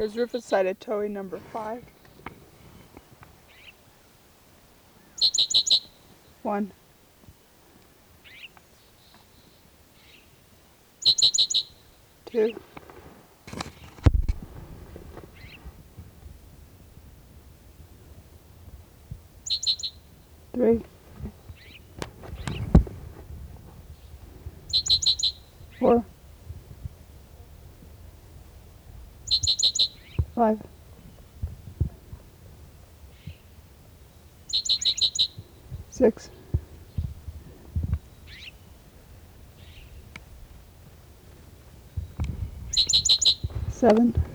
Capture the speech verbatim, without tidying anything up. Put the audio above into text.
Here's rufous-sided towhee number five. One. Two. Three. Four. Five. Six. Seven.